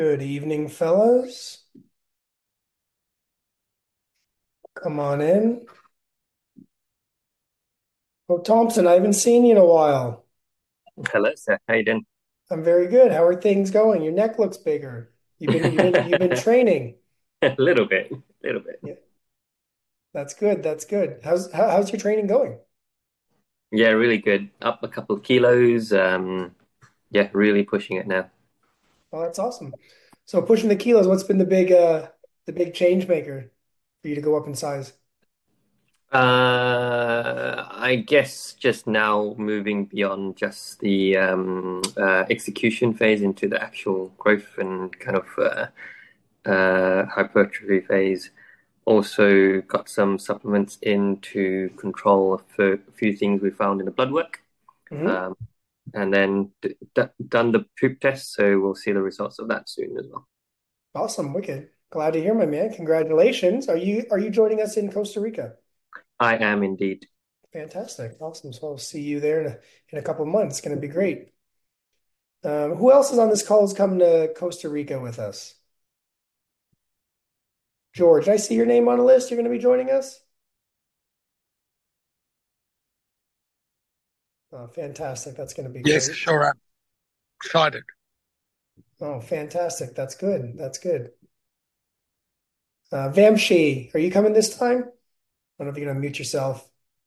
Good evening, fellas. Come on in. Oh, Thompson, I haven't seen you in a while. Hello, sir. How you doing? I'm very good. How are things going? Your neck looks bigger. You've been training. A little bit, a little bit. Yeah, that's good. That's good. How's your training going? Yeah, really good. Up a couple of kilos. Yeah, really pushing it now. Oh, that's awesome. So pushing the kilos, what's been the big change maker for you to go up in size? I guess just now moving beyond just the execution phase into the actual growth and kind of hypertrophy phase. Also got some supplements in to control a few things we found in the blood work. Hmm. Um, and then done the poop test, so we'll see the results of that soon as well. Awesome, wicked. Glad to hear, my man. Congratulations. Are you joining us in Costa Rica? I am indeed. Fantastic. Awesome. So I'll see you there in a couple of months. It's going to be great. Who else is on this call is coming to Costa Rica with us? George, I see your name on a list. You're going to be joining us? Oh, fantastic. That's going to be Yes, great. sure. I'm excited. Oh, fantastic. That's good. That's good. Vamshi, are you coming this time? I don't know if you're going to mute yourself.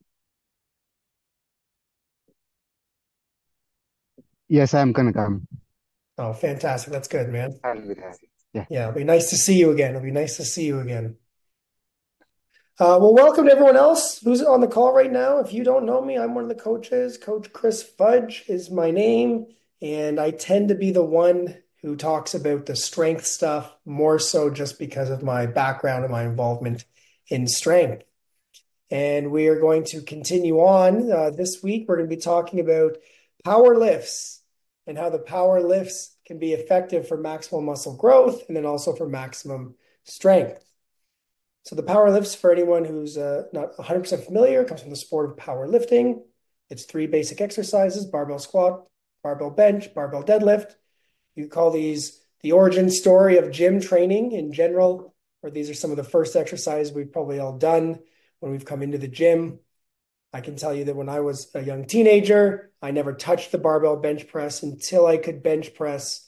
Yes, I'm gonna come. Oh, fantastic. That's good, man. I'll be there. Yeah. Yeah, it'll be nice to see you again. It'll be nice to see you again. Well, welcome to everyone else who's on the call right now. If you don't know me, I'm one of the coaches. Coach Chris Fudge is my name, and I tend to be the one who talks about the strength stuff more so just because of my background and my involvement in strength. And we are going to continue on. This week, we're going to be talking about power lifts and how the power lifts can be effective for maximal muscle growth and then also for maximum strength. So the power lifts, for anyone who's not 100% familiar, comes from the sport of powerlifting. It's three basic exercises: barbell squat, barbell bench, barbell deadlift. You call these the origin story of gym training in general, or these are some of the first exercises we've probably all done when we've come into the gym. I can tell you that when I was a young teenager, I never touched the barbell bench press until I could bench press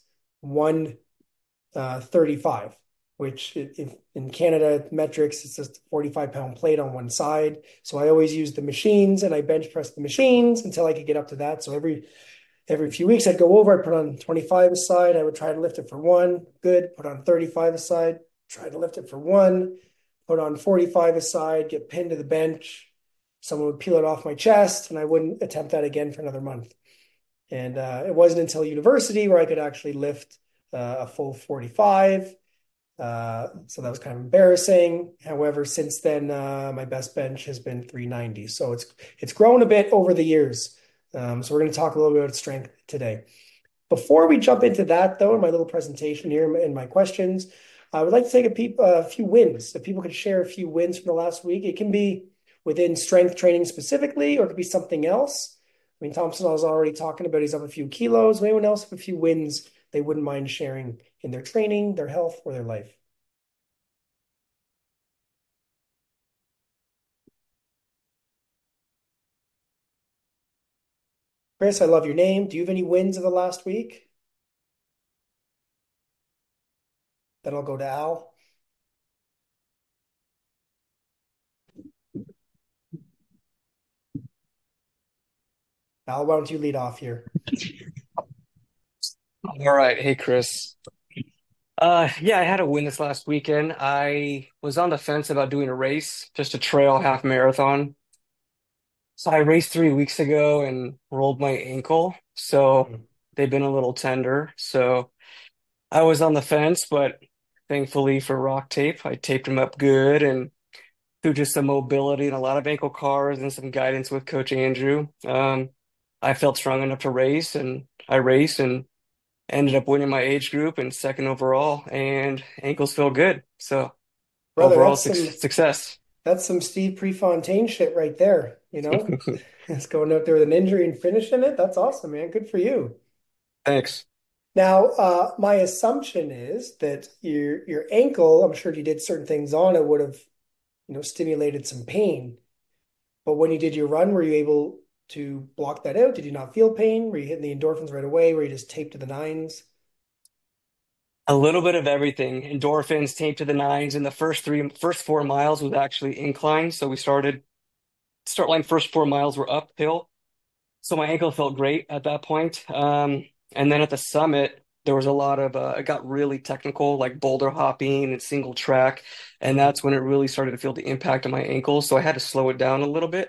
135, which in Canada metrics, it's just a 45-pound plate on one side. So I always used the machines and I bench pressed the machines until I could get up to that. So every few weeks I'd go over, I'd put on 25 aside, I would try to lift it for one, good, put on 35 aside, try to lift it for one, put on 45 aside, get pinned to the bench. Someone would peel it off my chest, and I wouldn't attempt that again for another month. And it wasn't until university where I could actually lift a full 45. So that was kind of embarrassing. However, since then, my best bench has been 390. So it's grown a bit over the years. So we're going to talk a little bit about strength today. Before we jump into that, though, in my little presentation here and my questions, I would like to take a few wins. If people could share a few wins from the last week, it can be within strength training specifically, or it could be something else. I mean, Thompson was already talking about he's up a few kilos. Anyone else have a few wins they wouldn't mind sharing in their training, their health, or their life? Chris, I love your name. Do you have any wins of the last week? Then I'll go to Al. Al, why don't you lead off here? All right. Hey, Chris. Yeah, I had a win this last weekend. I was on the fence about doing a race, just a trail half marathon. So I raced 3 weeks ago and rolled my ankle. So Hmm. they've been a little tender. So I was on the fence, but thankfully for Rock Tape, I taped them up good and through just some mobility and a lot of ankle cars and some guidance with Coach Andrew. I felt strong enough to race and I raced and ended up winning my age group and second overall, and ankles feel good. So Brother, overall that's some success. that's some Steve Prefontaine shit right there, you know? It's going out there with an injury and finishing it. That's awesome, man. Good for you. Thanks. Now, my assumption is that your ankle, I'm sure if you did certain things on it, would have, stimulated some pain. But when you did your run, were you able to block that out? Did you not feel pain? Were you hitting the endorphins right away? Were you just taped to the nines? A little bit of everything. Endorphins, taped to the nines, and the first 4 miles was actually incline. So we start line first 4 miles were uphill. So my ankle felt great at that point. And then at the summit, there was a lot of it got really technical, like boulder hopping and single track, and that's when it really started to feel the impact of my ankle. So I had to slow it down a little bit.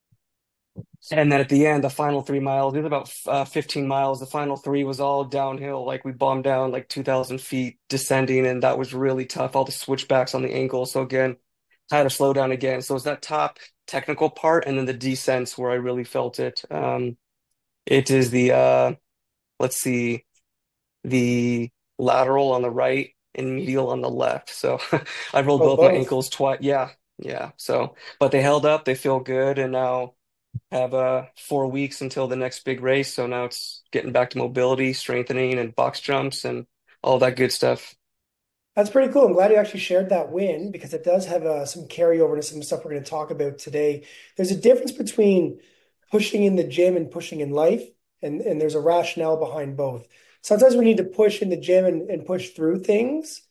And then at the end, the final 3 miles, it was about 15 miles. The final three was all downhill. Like we bombed down like 2,000 feet descending, and that was really tough. All the switchbacks on the ankle. So again, I had to slow down again. So it's that top technical part, and then the descents where I really felt it. It is let's see, the lateral on the right and medial on the left. So I rolled Oh, both my both. ankles twice. Yeah, yeah. So, but they held up. They feel good, and now have 4 weeks until the next big race. So now it's getting back to mobility, strengthening, and box jumps and all that good stuff. That's pretty cool. I'm glad you actually shared that win because it does have some carryover to some stuff we're going to talk about today. There's a difference between pushing in the gym and pushing in life, and there's a rationale behind both. Sometimes we need to push in the gym and push through things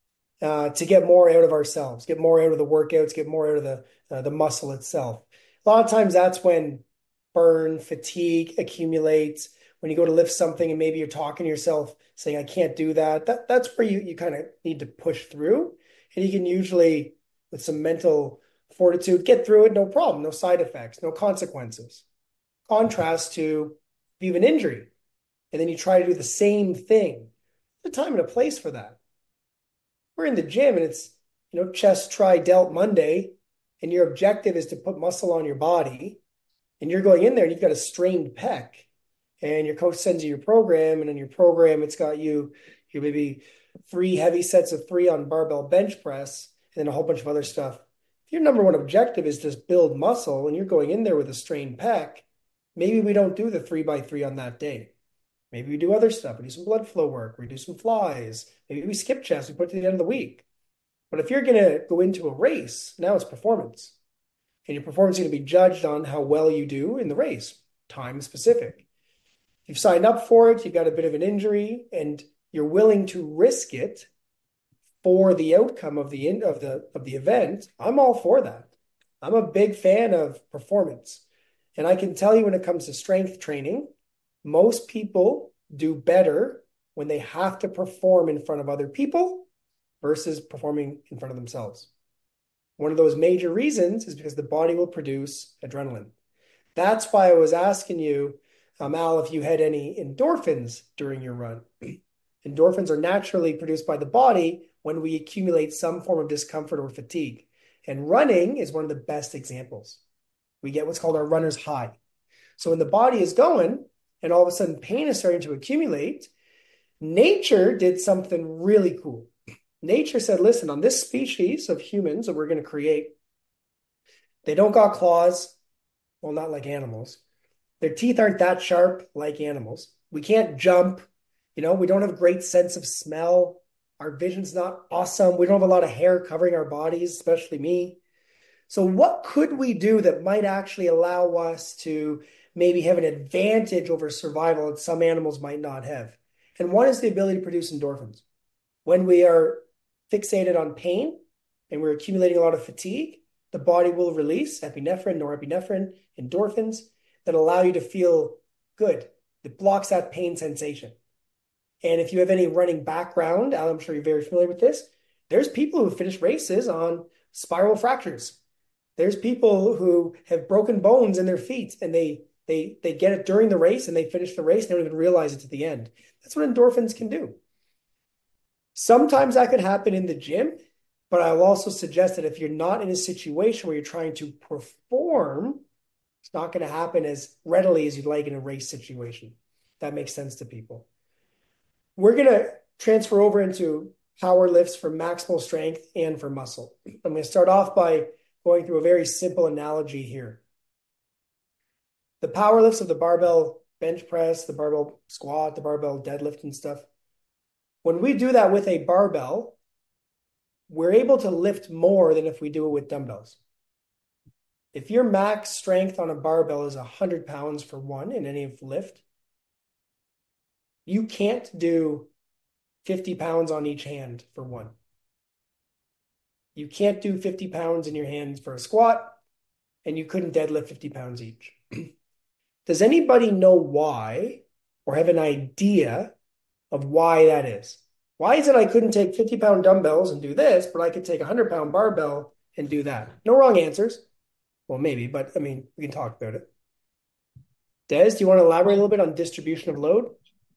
to get more out of ourselves, get more out of the workouts, get more out of the muscle itself. A lot of times that's when burn, fatigue accumulates. When you go to lift something and maybe you're talking to yourself saying, I can't do that. That's where you kind of need to push through. And you can usually, with some mental fortitude, get through it, no problem, no side effects, no consequences. Contrast to if you have an injury and then you try to do the same thing. There's a time and a place for that. We're in the gym and it's, chest, tri, delt Monday, and your objective is to put muscle on your body, and you're going in there and you've got a strained pec, and your coach sends you your program, and in your program, it's got you maybe 3 heavy sets of 3 on barbell bench press, and then a whole bunch of other stuff. If your number one objective is to build muscle and you're going in there with a strained pec, maybe we don't do the 3x3 on that day. Maybe we do other stuff. We do some blood flow work. We do some flies. Maybe we skip chest. We put it to the end of the week. But if you're going to go into a race, now it's performance. And your performance is going to be judged on how well you do in the race, time specific. If you've signed up for it, you've got a bit of an injury, and you're willing to risk it for the outcome of the event. I'm all for that. I'm a big fan of performance. And I can tell you when it comes to strength training, most people do better when they have to perform in front of other people versus performing in front of themselves. One of those major reasons is because the body will produce adrenaline. That's why I was asking you, Al, if you had any endorphins during your run. Endorphins are naturally produced by the body when we accumulate some form of discomfort or fatigue. And running is one of the best examples. We get what's called our runner's high. So when the body is going and all of a sudden pain is starting to accumulate, nature did something really cool. Nature said, listen, on this species of humans that we're going to create, they don't got claws. Well, not like animals. Their teeth aren't that sharp like animals. We can't jump. We don't have a great sense of smell. Our vision's not awesome. We don't have a lot of hair covering our bodies, especially me. So what could we do that might actually allow us to maybe have an advantage over survival that some animals might not have? And one is the ability to produce endorphins. When we are fixated on pain and we're accumulating a lot of fatigue, the body will release epinephrine, norepinephrine, endorphins that allow you to feel good. It blocks that pain sensation. And if you have any running background, Al, I'm sure you're very familiar with this, there's people who finish races on spiral fractures. There's people who have broken bones in their feet and they get it during the race and they finish the race and they don't even realize it at the end. That's what endorphins can do. Sometimes that could happen in the gym, but I'll also suggest that if you're not in a situation where you're trying to perform, it's not going to happen as readily as you'd like in a race situation. That makes sense to people. We're going to transfer over into power lifts for maximal strength and for muscle. I'm going to start off by going through a very simple analogy here. The power lifts of the barbell bench press, the barbell squat, the barbell deadlift and stuff. When we do that with a barbell, we're able to lift more than if we do it with dumbbells. If your max strength on a barbell is 100 pounds for one in any lift, you can't do 50 pounds on each hand for one. You can't do 50 pounds in your hands for a squat, and you couldn't deadlift 50 pounds each. Does anybody know why or have an idea of why that is? Why is it I couldn't take 50-pound dumbbells and do this, but I could take a 100-pound barbell and do that? No wrong answers. Well, maybe, but I mean, we can talk about it. Des, do you want to elaborate a little bit on distribution of load?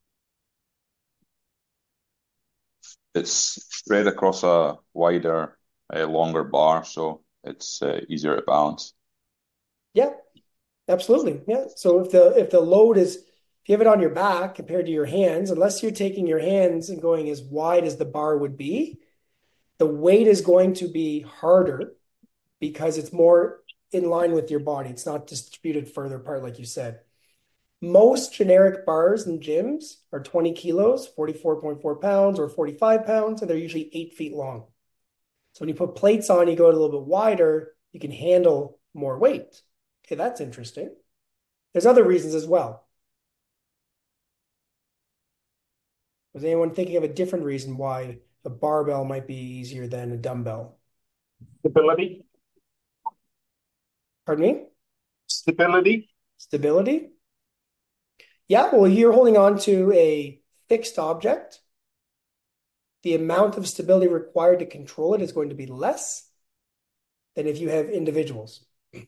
It's spread across a wider, longer bar, so it's easier to balance. Yeah, absolutely. Yeah. So if the load is, if you have it on your back compared to your hands, unless you're taking your hands and going as wide as the bar would be, the weight is going to be harder because it's more in line with your body. It's not distributed further apart, like you said. Most generic bars in gyms are 20 kilos, 44.4 pounds, or 45 pounds, and they're usually 8 feet long. So when you put plates on, you go a little bit wider, you can handle more weight. Okay, that's interesting. There's other reasons as well. Was anyone thinking of a different reason why a barbell might be easier than a dumbbell? Stability. Pardon me? Stability. Stability? Yeah, well, you're holding on to a fixed object. The amount of stability required to control it is going to be less than if you have individuals.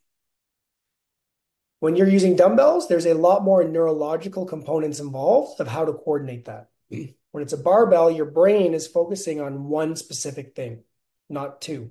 When you're using dumbbells, there's a lot more neurological components involved of how to coordinate that. When it's a barbell, your brain is focusing on one specific thing, not two.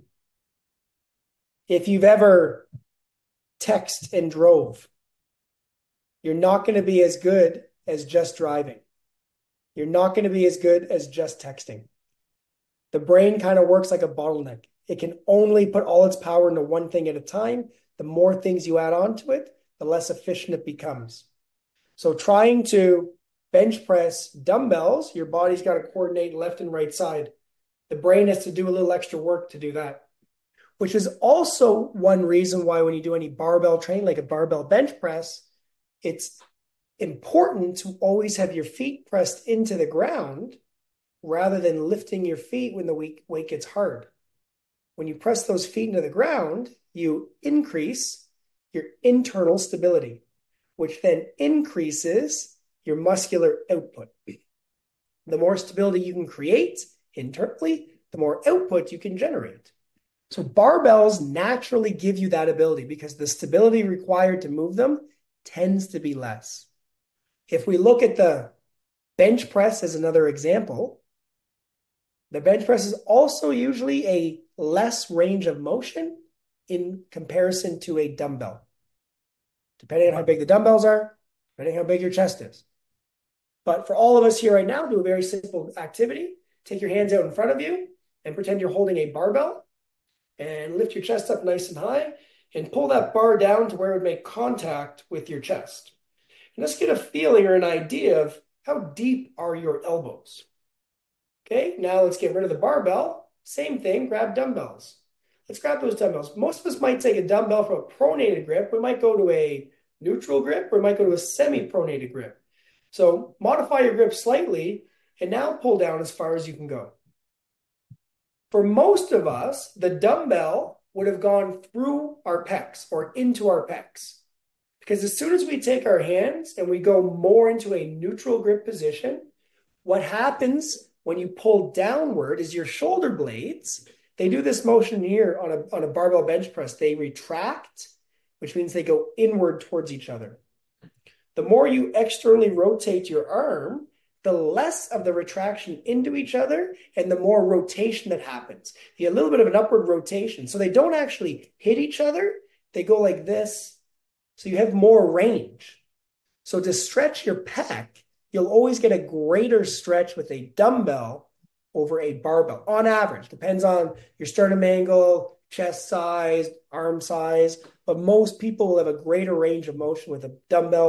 If you've ever texted and drove, you're not going to be as good as just driving. You're not going to be as good as just texting. The brain kind of works like a bottleneck. It can only put all its power into one thing at a time. The more things you add on to it, the less efficient it becomes. So trying to bench press dumbbells, your body's got to coordinate left and right side. The brain has to do a little extra work to do that, which is also one reason why when you do any barbell training, like a barbell bench press, it's important to always have your feet pressed into the ground rather than lifting your feet when the weight gets hard. When you press those feet into the ground, you increase your internal stability, which then increases your muscular output. The more stability you can create internally, the more output you can generate. So barbells naturally give you that ability because the stability required to move them tends to be less. If we look at the bench press as another example, the bench press is also usually a less range of motion in comparison to a dumbbell, depending on how big the dumbbells are, depending on how big your chest is. But for all of us here right now, do a very simple activity. Take your hands out in front of you and pretend you're holding a barbell and lift your chest up nice and high and pull that bar down to where it would make contact with your chest. And let's get a feeling or an idea of how deep are your elbows. Okay, now let's get rid of the barbell. Same thing, grab dumbbells. Let's grab those dumbbells. Most of us might take a dumbbell from a pronated grip. We might go to a neutral grip or we might go to a semi-pronated grip. So modify your grip slightly and now pull down as far as you can go. For most of us, the dumbbell would have gone through our pecs or into our pecs. Because as soon as we take our hands and we go more into a neutral grip position, what happens when you pull downward is your shoulder blades, they do this motion here on a barbell bench press. They retract, which means they go inward towards each other. The more you externally rotate your arm, the less of the retraction into each other and the more rotation that happens. You get a little bit of an upward rotation. So they don't actually hit each other. They go like this. So you have more range. So to stretch your pec, you'll always get a greater stretch with a dumbbell over a barbell on average. Depends on your sternum angle, chest size, arm size, but most people will have a greater range of motion with a dumbbell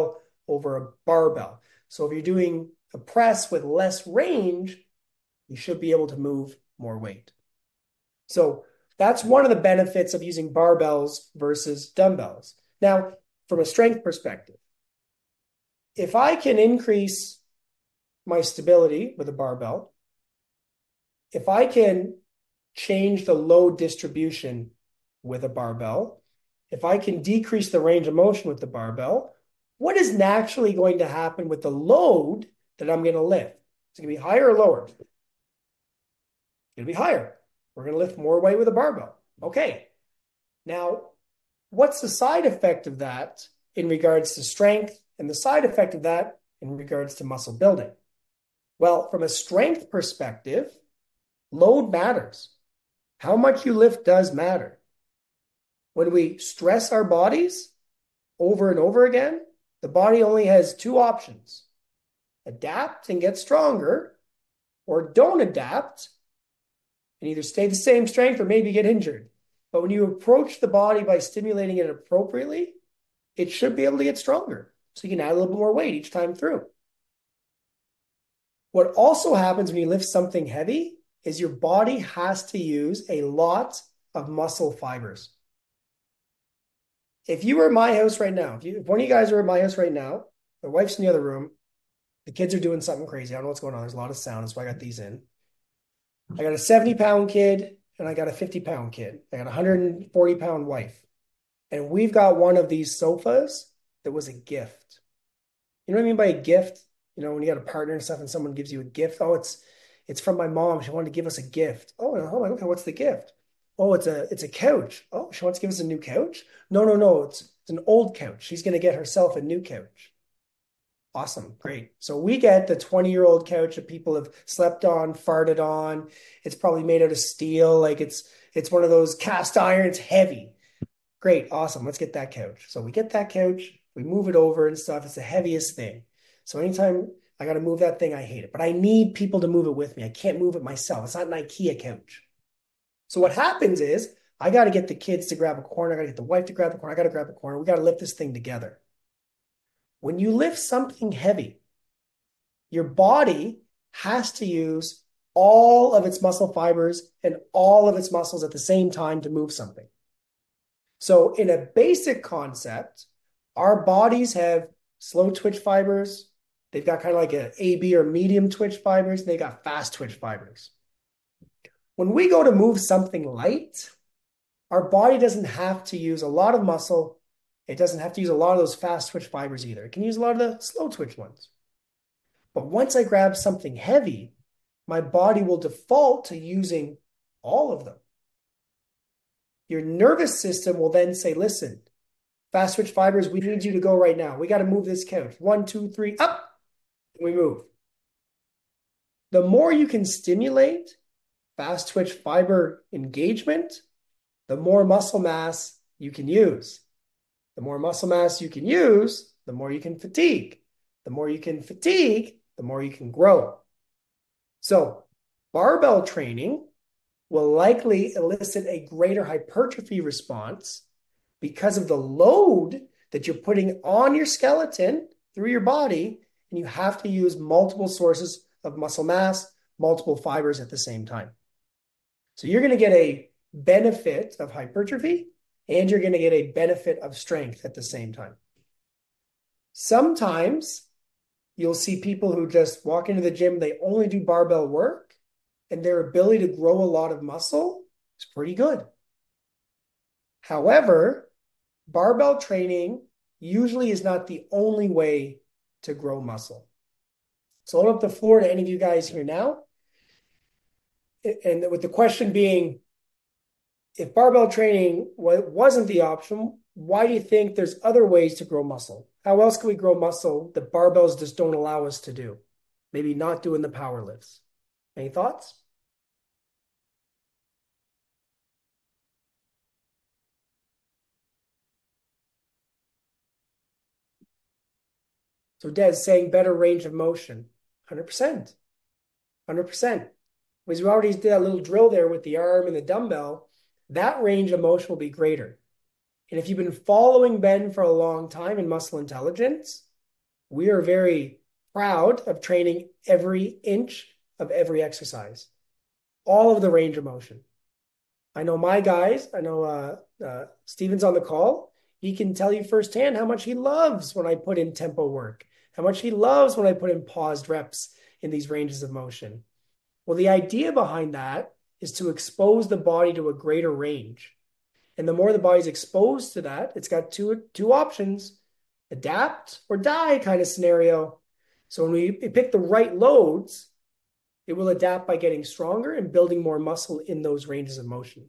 over a barbell. So if you're doing a press with less range, you should be able to move more weight. So that's one of the benefits of using barbells versus dumbbells. Now, from a strength perspective, if I can increase my stability with a barbell, if I can change the load distribution with a barbell, if I can decrease the range of motion with the barbell, what is naturally going to happen with the load that I'm going to lift? It's going to be higher or lower? It's going to be higher. We're going to lift more weight with a barbell. Okay. Now, what's the side effect of that in regards to strength and the side effect of that in regards to muscle building? Well, from a strength perspective, load matters. How much you lift does matter. When we stress our bodies over and over again, the body only has two options: adapt and get stronger, or don't adapt and either stay the same strength or maybe get injured. But when you approach the body by stimulating it appropriately, it should be able to get stronger. So you can add a little bit more weight each time through. What also happens when you lift something heavy is your body has to use a lot of muscle fibers. If you were at my house right now, if one of you guys are at my house right now, my wife's in the other room, the kids are doing something crazy. I don't know what's going on. There's a lot of sound. That's why I got these in. I got a 70-pound kid and I got a 50-pound kid. I got a 140-pound wife. And we've got one of these sofas that was a gift. You know what I mean by a gift? You know, when you got a partner and stuff and someone gives you a gift. Oh, it's from my mom. She wanted to give us a gift. Oh, okay, what's the gift? Oh, it's a couch. Oh, she wants to give us a new couch? No. It's an old couch. She's going to get herself a new couch. Awesome. Great. So we get the 20-year-old couch that people have slept on, farted on. It's probably made out of steel. Like it's one of those cast iron. It's heavy. Great. Awesome. Let's get that couch. So we get that couch. We move it over and stuff. It's the heaviest thing. So anytime I got to move that thing, I hate it. But I need people to move it with me. I can't move it myself. It's not an IKEA couch. So what happens is I got to get the kids to grab a corner. I got to get the wife to grab the corner. I got to grab the corner. We got to lift this thing together. When you lift something heavy, your body has to use all of its muscle fibers and all of its muscles at the same time to move something. So in a basic concept, our bodies have slow twitch fibers. They've got kind of like a AB or medium twitch fibers. And they got fast twitch fibers. When we go to move something light, our body doesn't have to use a lot of muscle. It doesn't have to use a lot of those fast twitch fibers either. It can use a lot of the slow twitch ones. But once I grab something heavy, my body will default to using all of them. Your nervous system will then say, listen, fast twitch fibers, we need you to go right now. We got to move this couch. 1, 2, 3, up. And we move. The more you can stimulate fast twitch fiber engagement, the more muscle mass you can use. The more muscle mass you can use, the more you can fatigue. The more you can fatigue, the more you can grow. So barbell training will likely elicit a greater hypertrophy response because of the load that you're putting on your skeleton through your body, and you have to use multiple sources of muscle mass, multiple fibers at the same time. So you're going to get a benefit of hypertrophy, and you're going to get a benefit of strength at the same time. Sometimes you'll see people who just walk into the gym, they only do barbell work, and their ability to grow a lot of muscle is pretty good. However, barbell training usually is not the only way to grow muscle. So I'll open up the floor to any of you guys here now. And with the question being, if barbell training wasn't the option, why do you think there's other ways to grow muscle? How else can we grow muscle that barbells just don't allow us to do? Maybe not doing the power lifts. Any thoughts? So Des saying better range of motion. 100%. 100%. Because we already did a little drill there with the arm and the dumbbell. That range of motion will be greater. And if you've been following Ben for a long time in Muscle Intelligence, We are very proud of training every inch of every exercise, all of the range of motion. I know my guys, I know Steven's on the call. He can tell you firsthand how much he loves when I put in tempo work, how much he loves when I put in paused reps in these ranges of motion. Well, the idea behind that is to expose the body to a greater range. And the more the body's exposed to that, it's got two options, adapt or die kind of scenario. So when we pick the right loads, it will adapt by getting stronger and building more muscle in those ranges of motion.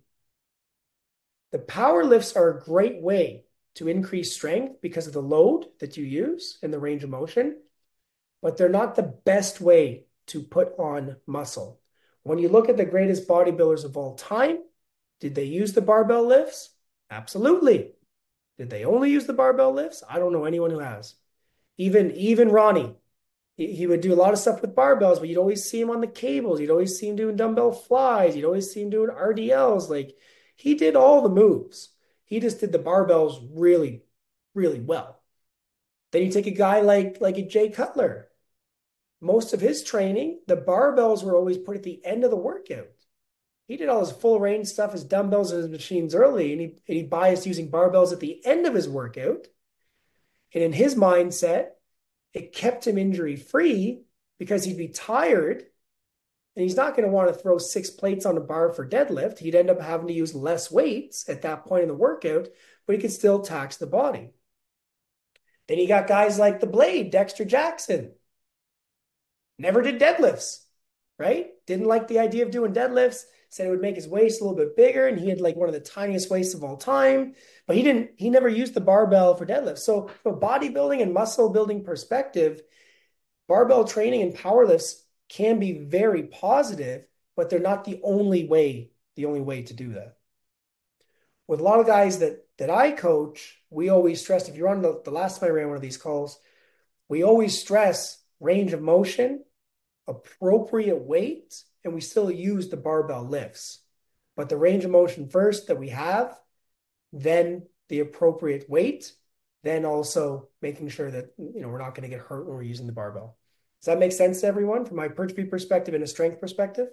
The power lifts are a great way to increase strength because of the load that you use and the range of motion, but they're not the best way to put on muscle. When you look at the greatest bodybuilders of all time, did they use the barbell lifts? Absolutely. Did they only use the barbell lifts? I don't know anyone who has. Even Ronnie, he would do a lot of stuff with barbells, but you'd always see him on the cables. You'd always see him doing dumbbell flies. You'd always see him doing RDLs. Like, he did all the moves. He just did the barbells really, really well. Then you take a guy like a Jay Cutler. Most of his training, the barbells were always put at the end of the workout. He did all his full range stuff, his dumbbells and his machines early, and he biased using barbells at the end of his workout. And in his mindset, it kept him injury free because he'd be tired and he's not going to want to throw 6 plates on a bar for deadlift. He'd end up having to use less weights at that point in the workout, but he could still tax the body. Then you got guys like the Blade, Dexter Jackson. Never did deadlifts, right? Didn't like the idea of doing deadlifts. Said it would make his waist a little bit bigger, and he had like one of the tiniest waists of all time. But he never used the barbell for deadlifts. So from a bodybuilding and muscle building perspective, barbell training and power lifts can be very positive, but they're not the only way to do that. With a lot of guys that I coach, we always stress, if you're on the last time I ran one of these calls, we always stress range of motion, appropriate weight, and we still use the barbell lifts. But the range of motion first that we have, then the appropriate weight, then also making sure that we're not going to get hurt when we're using the barbell. Does that make sense to everyone from my hypertrophy perspective and a strength perspective?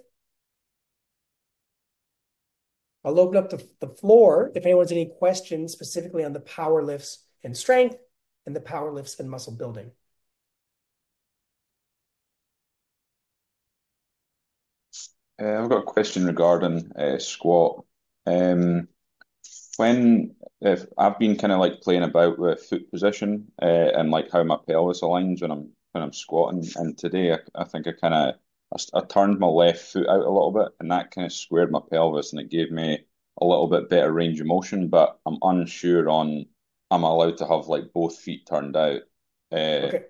I'll open up the floor if anyone has any questions specifically on the power lifts and strength and the power lifts and muscle building. I've got a question regarding squat. If I've been kind of like playing about with foot position and like how my pelvis aligns when I'm squatting, and today I think I turned my left foot out a little bit, and that kind of squared my pelvis, and it gave me a little bit better range of motion. But I'm unsure on am I allowed to have like both feet turned out? Okay.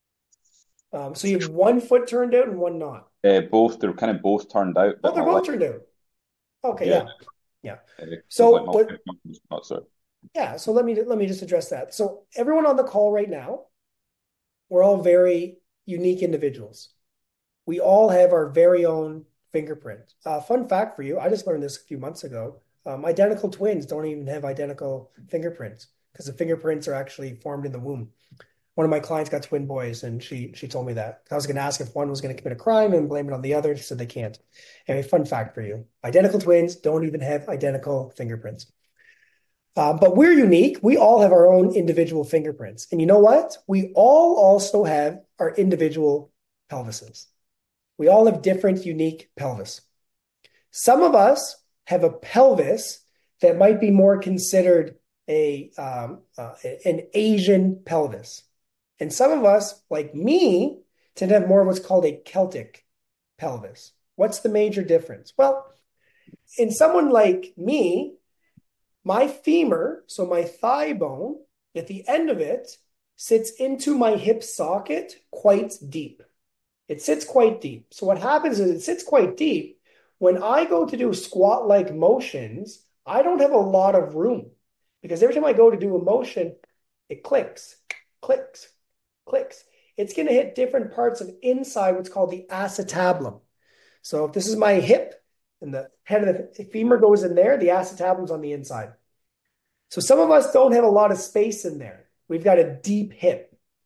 So you have one foot turned out and one not. Both, they're kind of both turned out, Oh, but they're my both left, turned out. Okay, yeah, yeah. so So like my what? left one was not so. Yeah. So let me just address that. So everyone on the call right now, we're all very unique individuals. We all have our very own fingerprint. Fun fact for you, I just learned this a few months ago. Identical twins don't even have identical fingerprints because the fingerprints are actually formed in the womb. One of my clients got twin boys, and she told me that. I was going to ask if one was going to commit a crime and blame it on the other. She said they can't. Anyway, fun fact for you. Identical twins don't even have identical fingerprints. But we're unique. We all have our own individual fingerprints. And you know what? We all also have our individual pelvises. We all have different, unique pelvis. Some of us have a pelvis that might be more considered an Asian pelvis. And some of us, like me, tend to have more of what's called a Celtic pelvis. What's the major difference? Well, in someone like me, my femur, so my thigh bone, at the end of it, sits into my hip socket quite deep. It sits quite deep. So what happens is it sits quite deep. When I go to do squat-like motions, I don't have a lot of room because every time I go to do a motion, it clicks, clicks, clicks. It's going to hit different parts of inside what's called the acetabulum. So if this is my hip and the head of the femur goes in there, the acetabulum's on the inside. So some of us don't have a lot of space in there. We've got a deep hip.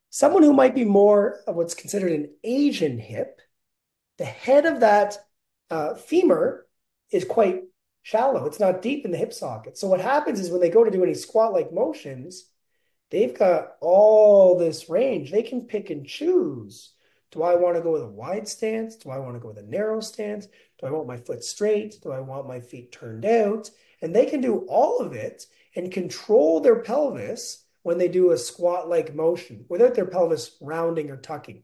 Someone who might be more of what's considered an Asian hip, the head of that femur is quite shallow. It's not deep in the hip socket. So what happens is when they go to do any squat-like motions, they've got all this range. They can pick and choose. Do I want to go with a wide stance? Do I want to go with a narrow stance? Do I want my foot straight? Do I want my feet turned out? And they can do all of it and control their pelvis when they do a squat-like motion without their pelvis rounding or tucking.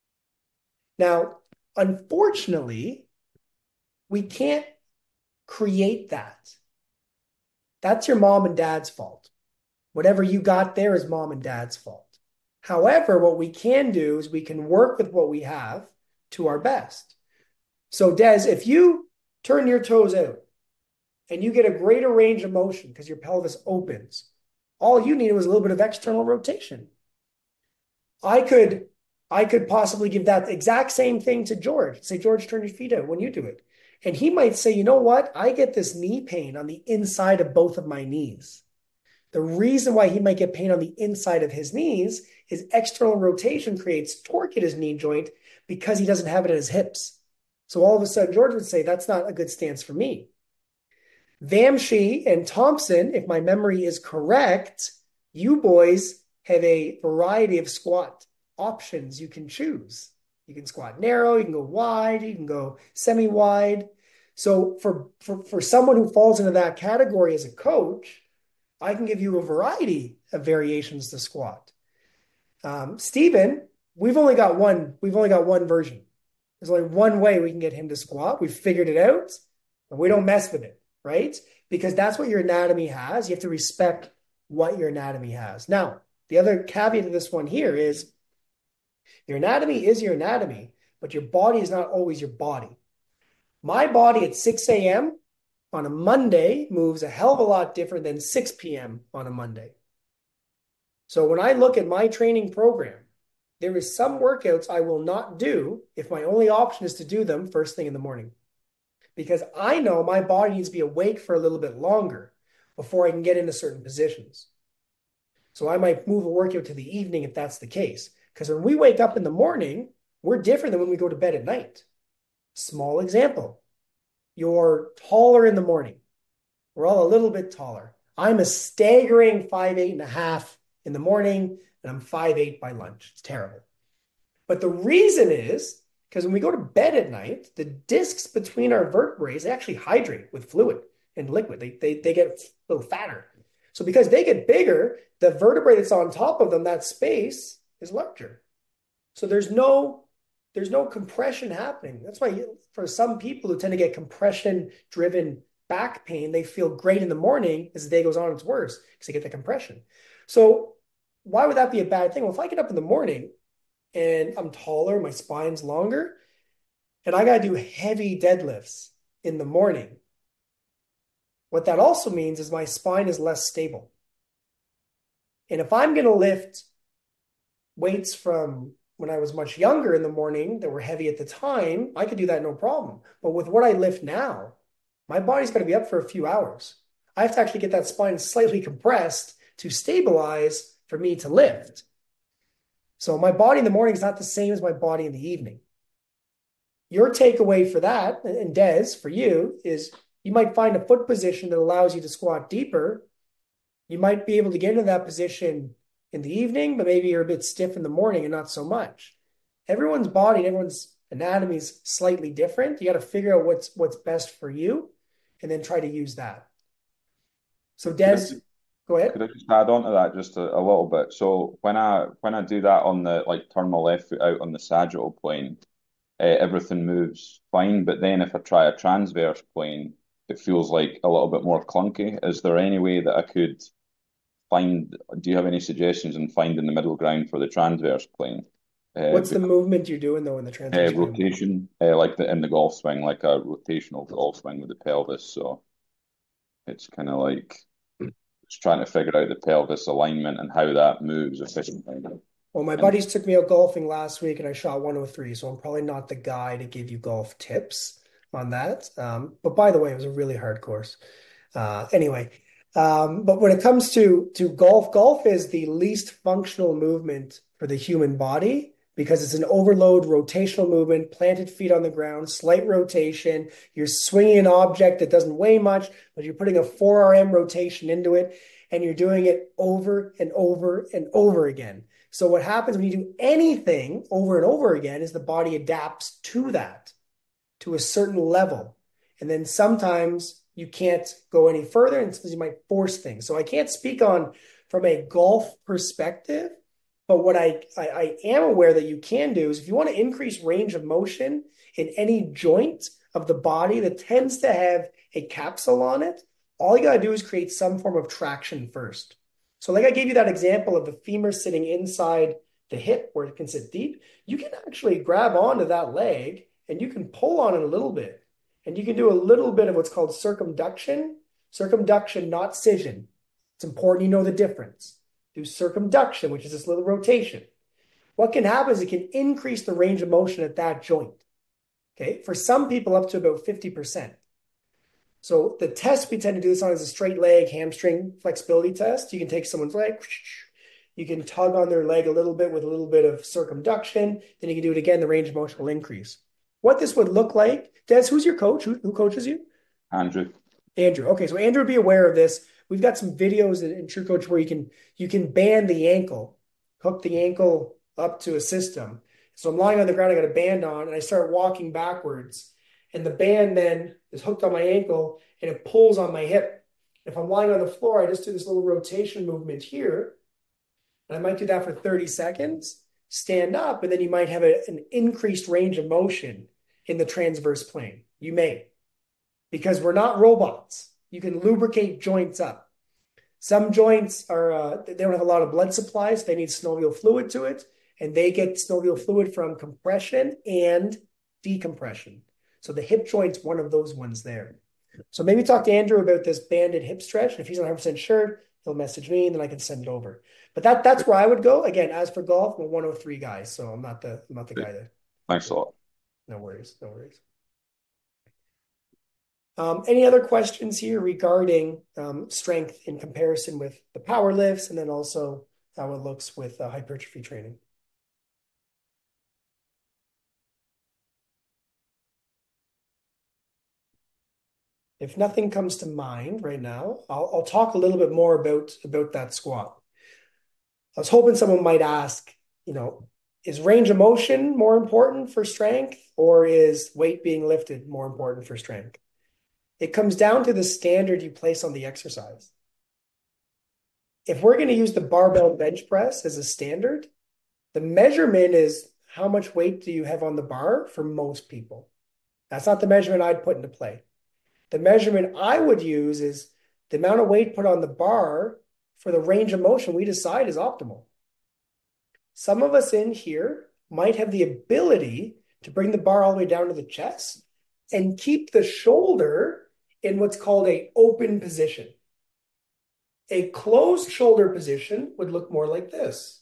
Now, unfortunately, we can't create that. That's your mom and dad's fault. Whatever you got there is mom and dad's fault. However, what we can do is we can work with what we have to our best. So, Des, if you turn your toes out and you get a greater range of motion because your pelvis opens, all you needed was a little bit of external rotation. I could possibly give that exact same thing to George. Say, George, turn your feet out when you do it. And he might say, you know what? I get this knee pain on the inside of both of my knees. The reason why he might get pain on the inside of his knees is external rotation creates torque at his knee joint because he doesn't have it at his hips. So all of a sudden, George would say, that's not a good stance for me. Vamshi and Thompson, if my memory is correct, you boys have a variety of squat options you can choose. You can squat narrow, you can go wide, you can go semi-wide. So for someone who falls into that category as a coach, I can give you a variety of variations to squat. Stephen, we've only got one version. There's only one way we can get him to squat. We've figured it out, and we don't mess with it, right? Because that's what your anatomy has. You have to respect what your anatomy has. Now, the other caveat to this one here is your anatomy is your anatomy, but your body is not always your body. My body at 6 a.m. on a Monday moves a hell of a lot different than 6 p.m. on a Monday. So when I look at my training program, there is some workouts I will not do if my only option is to do them first thing in the morning. Because I know my body needs to be awake for a little bit longer before I can get into certain positions. So I might move a workout to the evening if that's the case. Because when we wake up in the morning, we're different than when we go to bed at night. Small example. You're taller in the morning. We're all a little bit taller. I'm a staggering 5'8.5" in the morning, and I'm 5'8" by lunch. It's terrible. But the reason is because when we go to bed at night, the discs between our vertebrae they actually hydrate with fluid and liquid. They get a little fatter. So because they get bigger, the vertebrae that's on top of them, that space, is larger. So there's no compression happening. That's why for some people who tend to get compression-driven back pain, they feel great in the morning. As the day goes on, it's worse because they get the compression. So why would that be a bad thing? Well, if I get up in the morning and I'm taller, my spine's longer, and I got to do heavy deadlifts in the morning, what that also means is my spine is less stable. And if I'm going to lift weights from when I was much younger in the morning that were heavy at the time, I could do that no problem. But with what I lift now, my body's got to be up for a few hours. I have to actually get that spine slightly compressed to stabilize for me to lift. So my body in the morning is not the same as my body in the evening. Your takeaway for that, and Des, for you, is you might find a foot position that allows you to squat deeper. You might be able to get into that position in the evening, but maybe you're a bit stiff in the morning and not so much. Everyone's body and everyone's anatomy is slightly different. You got to figure out what's best for you and then try to use that. So Des, go ahead. Could I just add on to that just a little bit? So when I do that on the turn my left foot out on the sagittal plane, everything moves fine. But then if I try a transverse plane, it feels like a little bit more clunky. Is there any way that I could do you have any suggestions in finding the middle ground for the transverse plane? What's the movement you're doing though in the transverse plane? Rotation, in the golf swing, like a rotational golf swing with the pelvis. So it's kind of like it's trying to figure out the pelvis alignment and how that moves efficiently. Well, my buddies took me out golfing last week and I shot 103, so I'm probably not the guy to give you golf tips on that. But by the way, it was a really hard course. Anyway, But when it comes to golf is the least functional movement for the human body because it's an overload rotational movement, planted feet on the ground, slight rotation. You're swinging an object that doesn't weigh much, but you're putting a 4 RM rotation into it, and you're doing it over and over and over again. So what happens when you do anything over and over again is the body adapts to that, to a certain level. And then sometimes you can't go any further, and sometimes you might force things. So I can't speak on from a golf perspective, but what I am aware that you can do is if you want to increase range of motion in any joint of the body that tends to have a capsule on it, all you got to do is create some form of traction first. So like I gave you that example of the femur sitting inside the hip where it can sit deep, you can actually grab onto that leg and you can pull on it a little bit. And you can do a little bit of what's called circumduction. Circumduction, not scission. It's important you know the difference. Do circumduction, which is this little rotation. What can happen is it can increase the range of motion at that joint. Okay, for some people up to about 50%. So the test we tend to do this on is a straight leg hamstring flexibility test. You can take someone's leg, you can tug on their leg a little bit with a little bit of circumduction, then you can do it again, the range of motion will increase. What this would look like, Des, who's your coach? Who coaches you? Andrew. Andrew. Okay, so Andrew would be aware of this. We've got some videos in TrueCoach where you can band the ankle, hook the ankle up to a system. So I'm lying on the ground, I got a band on, and I start walking backwards. And the band then is hooked on my ankle, and it pulls on my hip. If I'm lying on the floor, I just do this little rotation movement here. And I might do that for 30 seconds, stand up, and then you might have an increased range of motion in the transverse plane. You may, because we're not robots. You can lubricate joints up. Some joints are they don't have a lot of blood supply, so they need synovial fluid to it, and they get synovial fluid from compression and decompression. So the hip joint's one of those ones there. So maybe talk to Andrew about this banded hip stretch. And if he's not 100% sure, he'll message me, and then I can send it over. But that's where I would go. Again, as for golf, I'm a 103 guy, so I'm not the guy that. Thanks a lot. No worries. Any other questions here regarding strength in comparison with the power lifts, and then also how it looks with hypertrophy training? If nothing comes to mind right now, I'll talk a little bit more about that squat. I was hoping someone might ask, is range of motion more important for strength, or is weight being lifted more important for strength? It comes down to the standard you place on the exercise. If we're going to use the barbell bench press as a standard, the measurement is how much weight do you have on the bar for most people. That's not the measurement I'd put into play. The measurement I would use is the amount of weight put on the bar for the range of motion we decide is optimal. Some of us in here might have the ability to bring the bar all the way down to the chest and keep the shoulder in what's called an open position. A closed shoulder position would look more like this.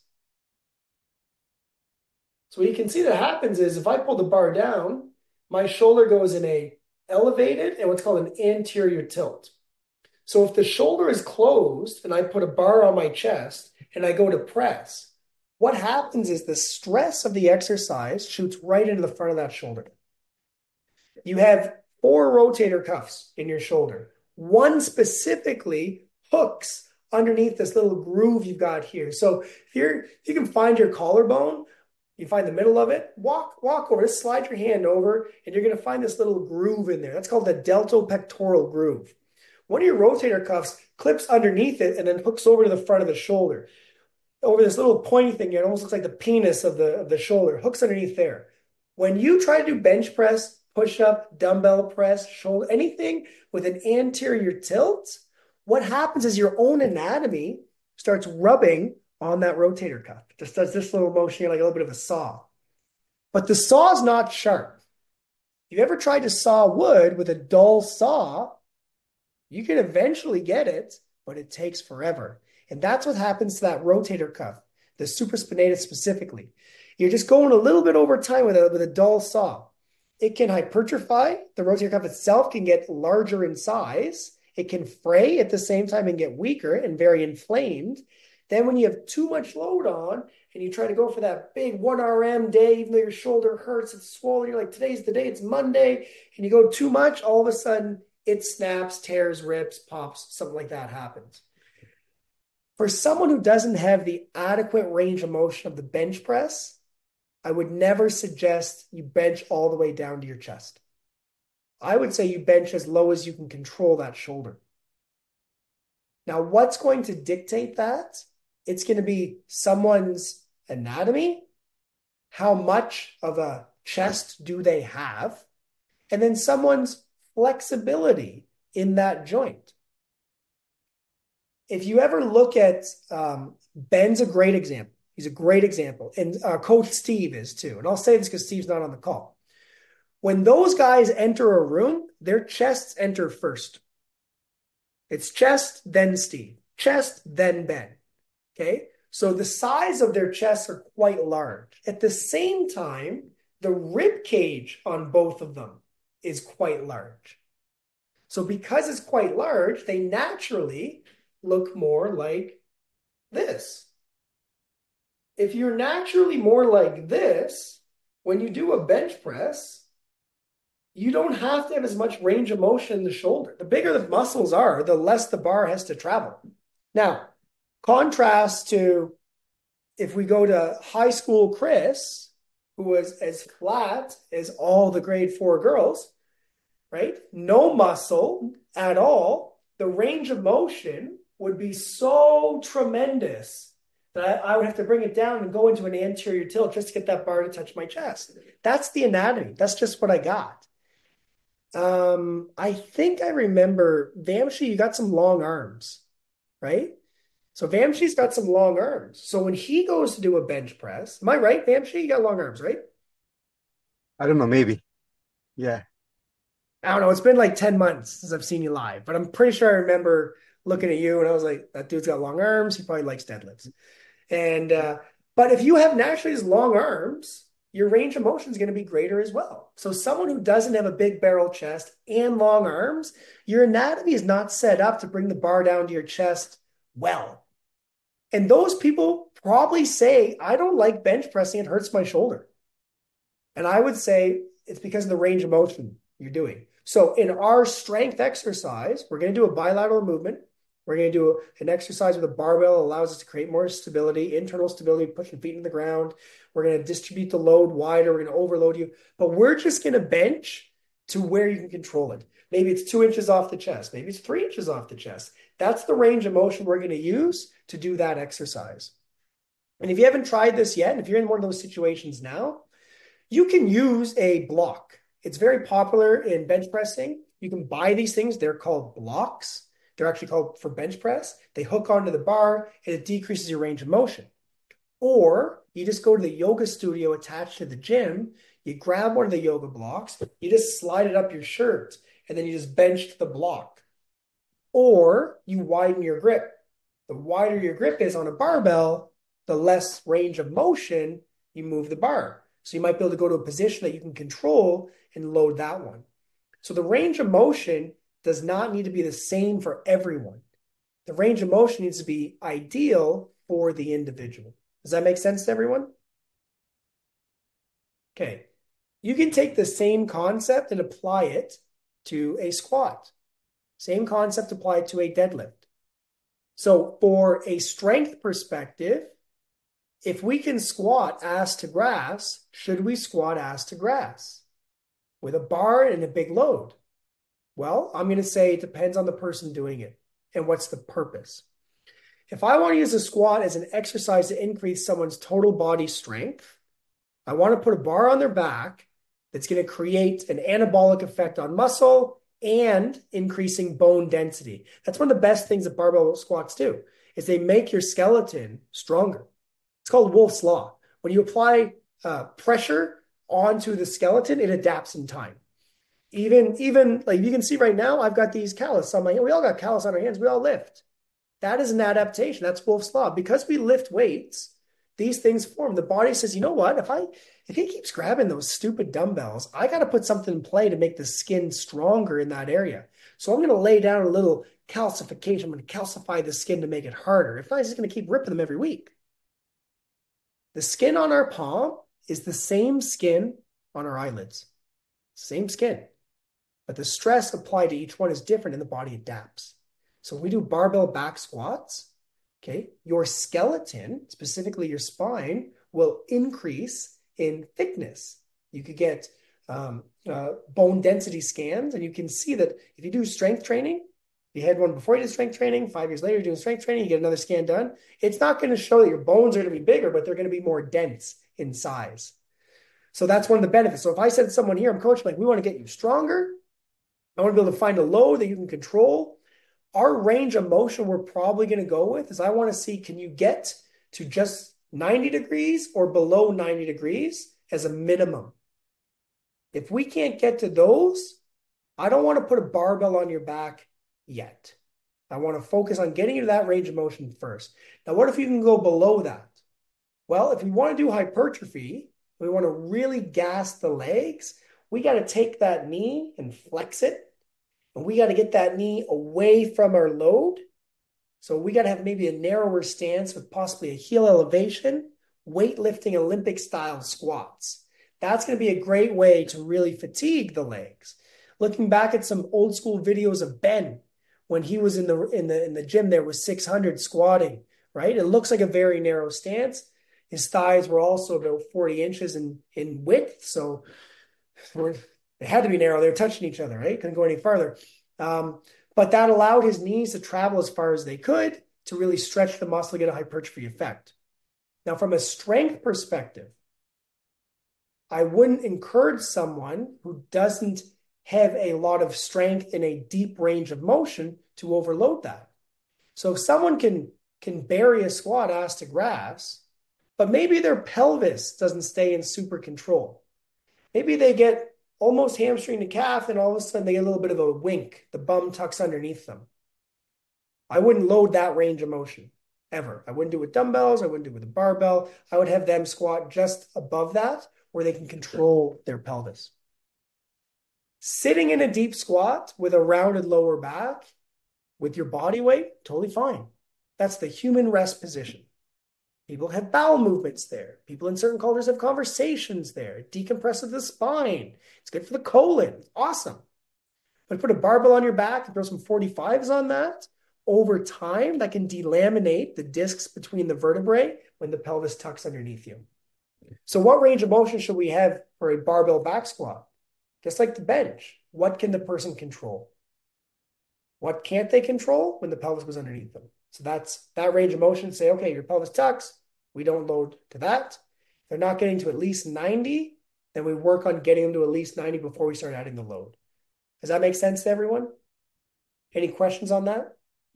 So what you can see that happens is if I pull the bar down, my shoulder goes in a elevated and what's called an anterior tilt. So if the shoulder is closed and I put a bar on my chest and I go to press, what happens is the stress of the exercise shoots right into the front of that shoulder. You have 4 rotator cuffs in your shoulder. One specifically hooks underneath this little groove you've got here. So if you can find your collarbone, you find the middle of it, walk over, just slide your hand over, and you're going to find this little groove in there. That's called the deltopectoral groove. One of your rotator cuffs clips underneath it and then hooks over to the front of the shoulder. Over this little pointy thing, it almost looks like the penis of the shoulder, hooks underneath there. When you try to do bench press, push-up, dumbbell press, shoulder, anything with an anterior tilt, what happens is your own anatomy starts rubbing on that rotator cuff. It just does this little motion like a little bit of a saw. But the saw is not sharp. If you ever tried to saw wood with a dull saw, you can eventually get it, but it takes forever. And that's what happens to that rotator cuff, the supraspinatus specifically. You're just going a little bit over time with a dull saw. It can hypertrophy. The rotator cuff itself can get larger in size, it can fray at the same time and get weaker and very inflamed. Then when you have too much load on and you try to go for that big 1 RM day, even though your shoulder hurts, it's swollen, you're like, today's the day, it's Monday, and you go too much, all of a sudden it snaps, tears, rips, pops, something like that happens. For someone who doesn't have the adequate range of motion of the bench press, I would never suggest you bench all the way down to your chest. I would say you bench as low as you can control that shoulder. Now, what's going to dictate that? It's going to be someone's anatomy, how much of a chest do they have, and then someone's flexibility in that joint. If you ever look at, Ben's a great example. He's a great example. And Coach Steve is too. And I'll say this because Steve's not on the call. When those guys enter a room, their chests enter first. It's chest, then Steve. Chest, then Ben. Okay? So the size of their chests are quite large. At the same time, the rib cage on both of them is quite large. So because it's quite large, they naturally look more like this. If you're naturally more like this, when you do a bench press, you don't have to have as much range of motion in the shoulder. The bigger the muscles are, the less the bar has to travel. Now, contrast to if we go to high school Chris, who was as flat as all the grade 4 girls, right? No muscle at all. The range of motion would be so tremendous that I would have to bring it down and go into an anterior tilt just to get that bar to touch my chest. That's the anatomy. That's just what I got. I think I remember, Vamshi, you got some long arms, right? So Vamshi's got some long arms. So when he goes to do a bench press, am I right, Vamshi? You got long arms, right? I don't know, maybe. Yeah. I don't know. It's been like 10 months since I've seen you live, but I'm pretty sure I remember looking at you and I was like, that dude's got long arms. He probably likes deadlifts. And, but if you have naturally as long arms, your range of motion is going to be greater as well. So someone who doesn't have a big barrel chest and long arms, your anatomy is not set up to bring the bar down to your chest well. And those people probably say, I don't like bench pressing. It hurts my shoulder. And I would say it's because of the range of motion you're doing. So in our strength exercise, we're going to do a bilateral movement. We're going to do an exercise with a barbell that allows us to create more stability, internal stability, pushing feet in the ground. We're going to distribute the load wider. We're going to overload you. But we're just going to bench to where you can control it. Maybe it's 2 inches off the chest. Maybe it's 3 inches off the chest. That's the range of motion we're going to use to do that exercise. And if you haven't tried this yet, and if you're in one of those situations now, you can use a block. It's very popular in bench pressing. You can buy these things. They're called blocks. They're actually called for bench press. They hook onto the bar and it decreases your range of motion. Or you just go to the yoga studio attached to the gym, you grab one of the yoga blocks, you just slide it up your shirt, and then you just bench the block. Or you widen your grip. The wider your grip is on a barbell, the less range of motion you move the bar. So you might be able to go to a position that you can control and load that one. So the range of motion does not need to be the same for everyone. The range of motion needs to be ideal for the individual. Does that make sense to everyone? Okay. You can take the same concept and apply it to a squat. Same concept applied to a deadlift. So for a strength perspective, if we can squat ass to grass, should we squat ass to grass with a bar and a big load? Well, I'm going to say it depends on the person doing it and what's the purpose. If I want to use a squat as an exercise to increase someone's total body strength, I want to put a bar on their back that's going to create an anabolic effect on muscle and increasing bone density. That's one of the best things that barbell squats do, is they make your skeleton stronger. It's called Wolff's Law. When you apply pressure onto the skeleton, it adapts in time. Even like you can see right now, I've got these callus on my hand. We all got callus on our hands. We all lift. That is an adaptation. That's Wolff's Law. Because we lift weights, these things form. The body says, you know what? If he keeps grabbing those stupid dumbbells, I got to put something in play to make the skin stronger in that area. So I'm going to lay down a little calcification. I'm going to calcify the skin to make it harder. If not, he's just going to keep ripping them every week. The skin on our palm is the same skin on our eyelids. Same skin. But the stress applied to each one is different and the body adapts. So when we do barbell back squats, okay, your skeleton, specifically your spine, will increase in thickness. You could get bone density scans, and you can see that if you do strength training, you had one before you did strength training, 5 years later, you're doing strength training, you get another scan done. It's not going to show that your bones are going to be bigger, but they're going to be more dense in size. So that's one of the benefits. So if I said to someone here, I'm coaching, like, we want to get you stronger. I want to be able to find a load that you can control. Our range of motion we're probably going to go with is I want to see, can you get to just 90 degrees or below 90 degrees as a minimum? If we can't get to those, I don't want to put a barbell on your back yet. I want to focus on getting you to that range of motion first. Now, what if you can go below that? Well, if we want to do hypertrophy, we want to really gas the legs, we got to take that knee and flex it. And we got to get that knee away from our load. So we got to have maybe a narrower stance with possibly a heel elevation, weightlifting Olympic style squats. That's going to be a great way to really fatigue the legs. Looking back at some old school videos of Ben when he was in the gym there with 600 squatting, right? It looks like a very narrow stance. His thighs were also about 40 inches in width. So they had to be narrow. They were touching each other, right? Couldn't go any farther. But that allowed his knees to travel as far as they could to really stretch the muscle, get a hypertrophy effect. Now, from a strength perspective, I wouldn't encourage someone who doesn't have a lot of strength in a deep range of motion to overload that. So if someone can bury a squat ass to grass, but maybe their pelvis doesn't stay in super control. Maybe they get almost hamstring to calf, and all of a sudden they get a little bit of a wink. The bum tucks underneath them. I wouldn't load that range of motion ever. I wouldn't do it with dumbbells. I wouldn't do it with a barbell. I would have them squat just above that where they can control their pelvis. Sitting in a deep squat with a rounded lower back with your body weight, totally fine. That's the human rest position. People have bowel movements there. People in certain cultures have conversations there. It decompresses the spine. It's good for the colon. It's awesome. But put a barbell on your back and throw some 45s on that, over time, that can delaminate the discs between the vertebrae when the pelvis tucks underneath you. So what range of motion should we have for a barbell back squat? Just like the bench, what can the person control? What can't they control when the pelvis goes underneath them? So that's that range of motion. Say, okay, your pelvis tucks. We don't load to that. If they're not getting to at least 90, then we work on getting them to at least 90 before we start adding the load. Does that make sense to everyone? Any questions on that?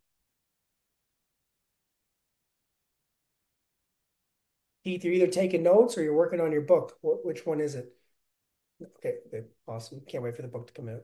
Keith, you're either taking notes or you're working on your book. Which one is it? Okay, good. Awesome. Can't wait for the book to come out.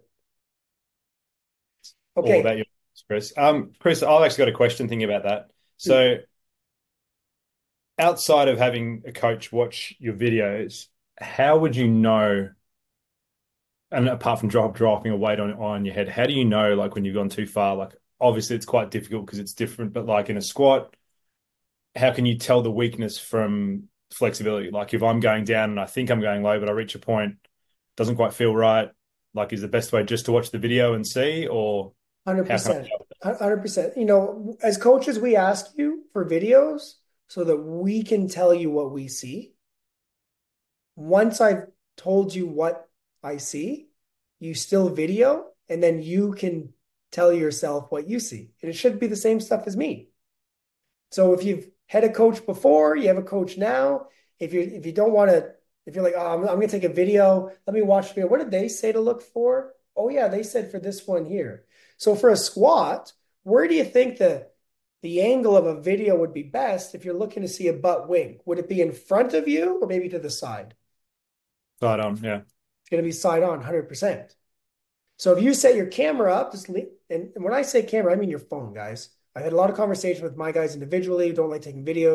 Okay. All about your Chris. Chris, I've actually got a question thinking about that. So outside of having a coach watch your videos, how would you know, and apart from dropping a weight on your head, how do you know, like, when you've gone too far? Like, obviously it's quite difficult because it's different, but like in a squat, how can you tell the weakness from flexibility? Like if I'm going down and I think I'm going low, but I reach a point, doesn't quite feel right, like, is the best way just to watch the video and see, or 100%. 100%. You know, as coaches, we ask you for videos so that we can tell you what we see. Once I've told you what I see, you still video, and then you can tell yourself what you see. And it should be the same stuff as me. So if you've had a coach before, you have a coach now. If you don't want to, if you're like, oh, I'm going to take a video, let me watch the video. What did they say to look for? Oh yeah, they said for this one here. So for a squat, where do you think the angle of a video would be best if you're looking to see a butt wing? Would it be in front of you or maybe to the side? Side on, yeah. It's going to be side on, 100%. So if you set your camera up, and when I say camera, I mean your phone, guys. I've had a lot of conversation with my guys individually who don't like taking videos.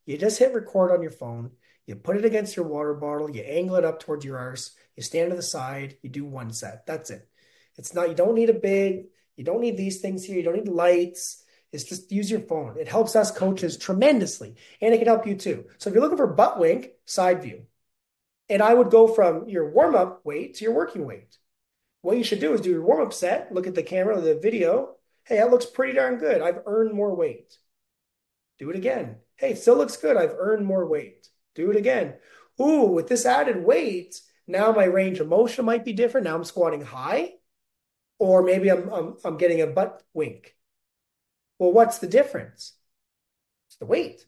You just hit record on your phone. You put it against your water bottle. You angle it up towards your arse. You stand to the side. You do 1 set. That's it. It's not, you don't need you don't need these things here. You don't need lights. It's just use your phone. It helps us coaches tremendously, and it can help you too. So if you're looking for butt wink, side view. And I would go from your warm-up weight to your working weight. What you should do is do your warm-up set, look at the camera, the video. Hey, that looks pretty darn good. I've earned more weight. Do it again. Hey, still looks good. I've earned more weight. Do it again. Ooh, with this added weight, now my range of motion might be different. Now I'm squatting high, or maybe I'm getting a butt wink. Well, what's the difference? It's the weight.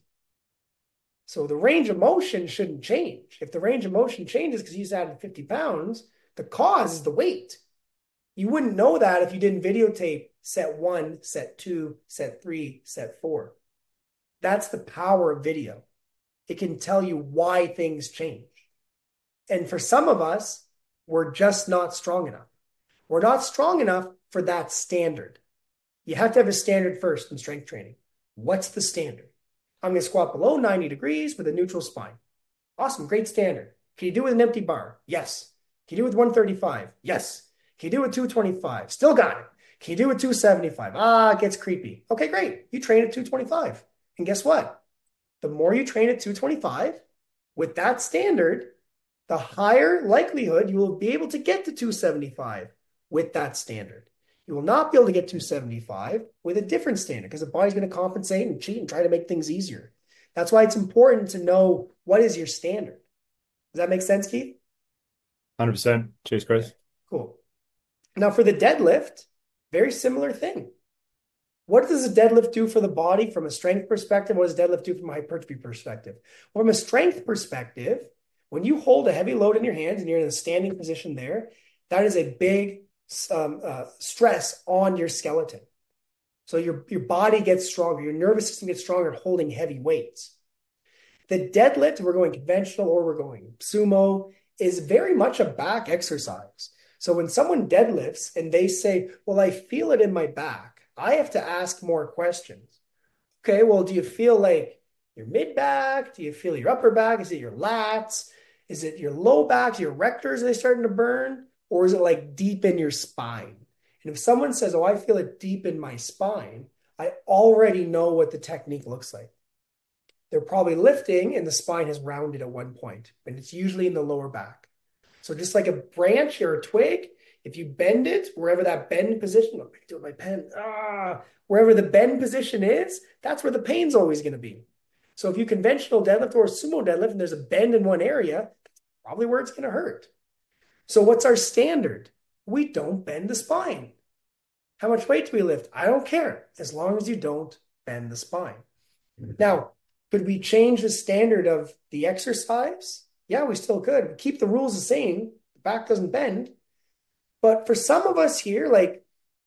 So the range of motion shouldn't change. If the range of motion changes because you just added 50 pounds, the cause is the weight. You wouldn't know that if you didn't videotape set 1, set 2, set 3, set 4. That's the power of video. It can tell you why things change. And for some of us, we're just not strong enough. We're not strong enough for that standard. You have to have a standard first in strength training. What's the standard? I'm going to squat below 90 degrees with a neutral spine. Awesome, great standard. Can you do it with an empty bar? Yes. Can you do it with 135? Yes. Can you do it with 225? Still got it. Can you do it with 275? It gets creepy. Okay, great. You train at 225. And guess what? The more you train at 225, with that standard, the higher likelihood you will be able to get to 275 with that standard. You will not be able to get 275 with a different standard because the body's going to compensate and cheat and try to make things easier. That's why it's important to know what is your standard. Does that make sense, Keith? 100%. Cheers, Chris. Cool. Now for the deadlift, very similar thing. What does a deadlift do for the body from a strength perspective? What does deadlift do from a hypertrophy perspective? From a strength perspective, when you hold a heavy load in your hands and you're in a standing position there, that is a big stress on your skeleton. So your body gets stronger, your nervous system gets stronger holding heavy weights. The deadlift, we're going conventional or we're going sumo, is very much a back exercise. So when someone deadlifts and they say, well, I feel it in my back, I have to ask more questions. Okay, well, do you feel like your mid back? Do you feel your upper back? Is it your lats? Is it your low back? Your rectors, are they starting to burn? Or is it like deep in your spine? And if someone says, oh, I feel it deep in my spine, I already know what the technique looks like. They're probably lifting and the spine has rounded at one point, and it's usually in the lower back. So just like a branch or a twig, if you bend it, wherever that bend position, I can do it with my pen, wherever the bend position is, that's where the pain's always going to be. So if you conventional deadlift or sumo deadlift and there's a bend in one area, that's probably where it's going to hurt. So what's our standard? We don't bend the spine. How much weight do we lift? I don't care, as long as you don't bend the spine. Now, could we change the standard of the exercise? Yeah, we still could. We keep the rules the same. The back doesn't bend. But for some of us here, like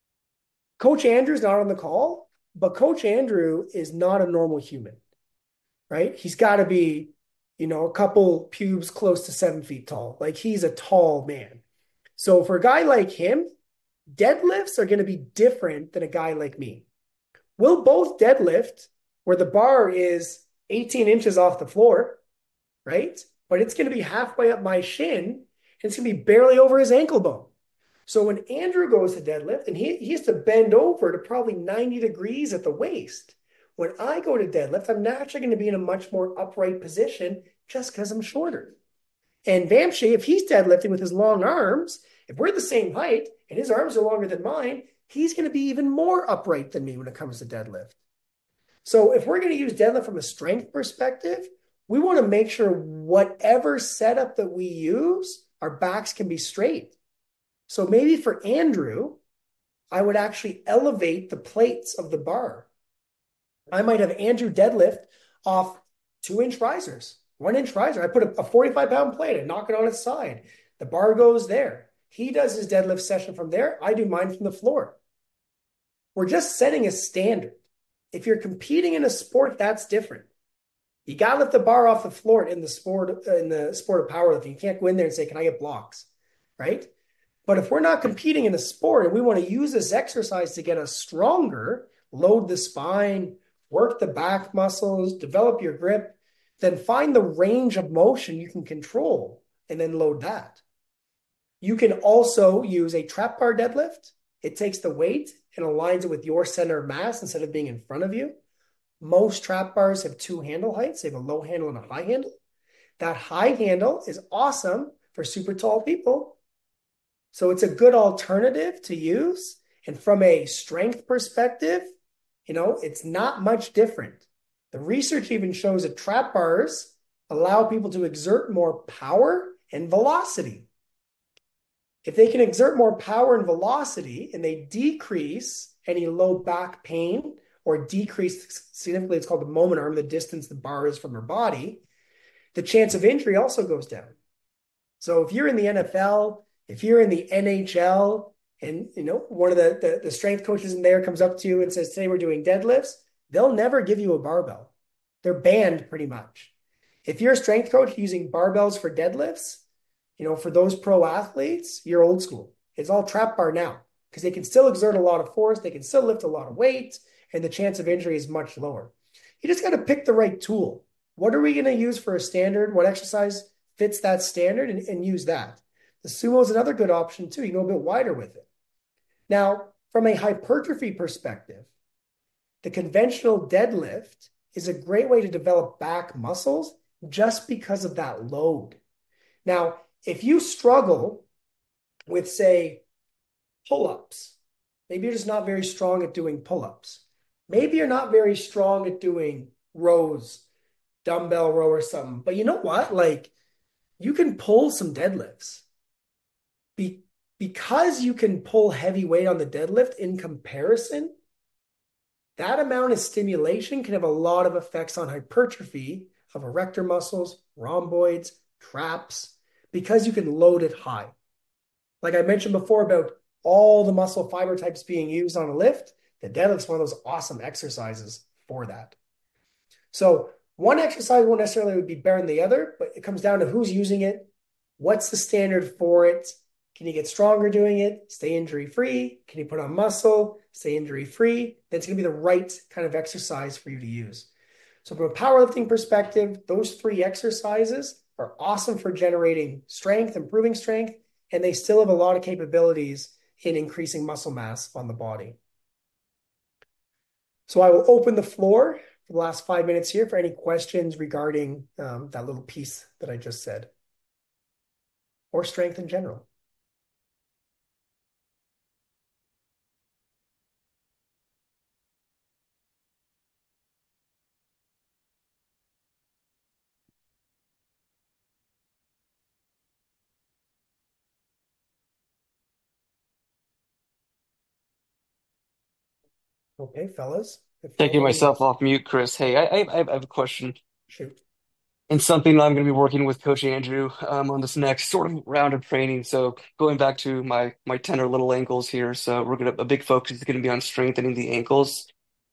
Coach Andrew's not on the call, but Coach Andrew is not a normal human, right? He's got to be, a couple pubes close to 7 feet tall. Like he's a tall man. So for a guy like him, deadlifts are going to be different than a guy like me. We'll both deadlift where the bar is 18 inches off the floor, right? But it's going to be halfway up my shin and it's going to be barely over his ankle bone. So when Andrew goes to deadlift, and he has to bend over to probably 90 degrees at the waist. When I go to deadlift, I'm naturally going to be in a much more upright position just because I'm shorter. And Vamshi, if he's deadlifting with his long arms, if we're the same height and his arms are longer than mine, he's going to be even more upright than me when it comes to deadlift. So if we're going to use deadlift from a strength perspective, we want to make sure whatever setup that we use, our backs can be straight. So maybe for Andrew, I would actually elevate the plates of the bar. I might have Andrew deadlift off 2-inch risers, 1-inch riser. I put a 45-pound plate and knock it on its side. The bar goes there. He does his deadlift session from there. I do mine from the floor. We're just setting a standard. If you're competing in a sport, that's different. You got to lift the bar off the floor in the sport of powerlifting. You can't go in there and say, can I get blocks, right? But if we're not competing in a sport and we want to use this exercise to get us stronger, load the spine, work the back muscles, develop your grip, then find the range of motion you can control and then load that. You can also use a trap bar deadlift. It takes the weight and aligns it with your center of mass instead of being in front of you. Most trap bars have two handle heights. They have a low handle and a high handle. That high handle is awesome for super tall people. So it's a good alternative to use. And from a strength perspective, it's not much different. The research even shows that trap bars allow people to exert more power and velocity. If they can exert more power and velocity and they decrease any low back pain or decrease significantly, it's called the moment arm, the distance the bar is from their body, the chance of injury also goes down. So if you're in the NFL, if you're in the NHL, and one of the strength coaches in there comes up to you and says, today we're doing deadlifts, they'll never give you a barbell. They're banned pretty much. If you're a strength coach using barbells for deadlifts, for those pro athletes, you're old school. It's all trap bar now because they can still exert a lot of force. They can still lift a lot of weight and the chance of injury is much lower. You just got to pick the right tool. What are we going to use for a standard? What exercise fits that standard and use that? The sumo is another good option too. You can go a bit wider with it. Now, from a hypertrophy perspective, the conventional deadlift is a great way to develop back muscles just because of that load. Now, if you struggle with, say, pull-ups, maybe you're just not very strong at doing pull-ups. Maybe you're not very strong at doing rows, dumbbell row or something. But you know what? You can pull some deadlifts. Because you can pull heavy weight on the deadlift in comparison, that amount of stimulation can have a lot of effects on hypertrophy of erector muscles, rhomboids, traps, because you can load it high. Like I mentioned before about all the muscle fiber types being used on a lift, the deadlift's one of those awesome exercises for that. So one exercise won't necessarily be better than the other, but it comes down to who's using it, what's the standard for it. Can you get stronger doing it? Stay injury-free? Can you put on muscle? Stay injury-free? Then it's going to be the right kind of exercise for you to use. So from a powerlifting perspective, those 3 exercises are awesome for generating strength, improving strength, and they still have a lot of capabilities in increasing muscle mass on the body. So I will open the floor for the last 5 minutes here for any questions regarding that little piece that I just said, or strength in general. Okay, fellas. Taking myself off mute, Chris. Hey, I have a question. Shoot. And something I'm going to be working with Coach Andrew on this next sort of round of training. So going back to my tender little ankles here. So a big focus is going to be on strengthening the ankles.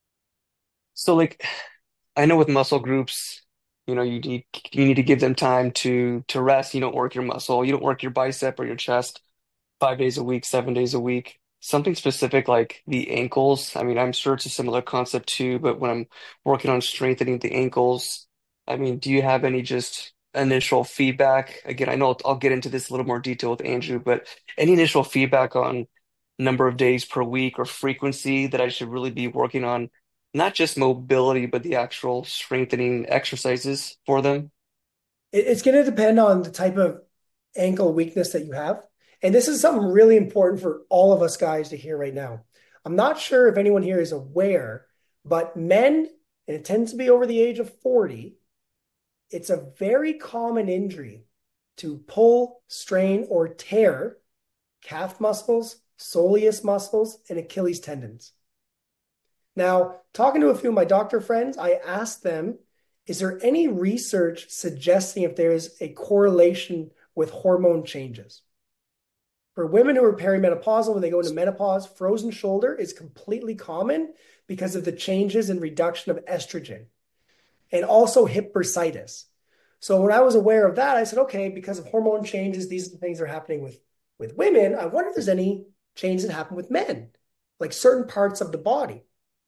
So I know with muscle groups, you need to give them time to rest. You don't work your muscle. You don't work your bicep or your chest 5 days a week, 7 days a week. Something specific like the ankles. I mean, I'm sure it's a similar concept too, but when I'm working on strengthening the ankles, I mean, do you have any just initial feedback? Again, I know I'll get into this a little more detail with Andrew, but any initial feedback on number of days per week or frequency that I should really be working on, not just mobility, but the actual strengthening exercises for them? It's going to depend on the type of ankle weakness that you have. And this is something really important for all of us guys to hear right now. I'm not sure if anyone here is aware, but men, and it tends to be over the age of 40, it's a very common injury to pull, strain, or tear calf muscles, soleus muscles, and Achilles tendons. Now, talking to a few of my doctor friends, I asked them, is there any research suggesting if there is a correlation with hormone changes? For women who are perimenopausal, when they go into menopause, frozen shoulder is completely common because of the changes in reduction of estrogen and also hip bursitis. So when I was aware of that, I said, okay, because of hormone changes, these things are happening with women. I wonder if there's any changes that happen with men, like certain parts of the body.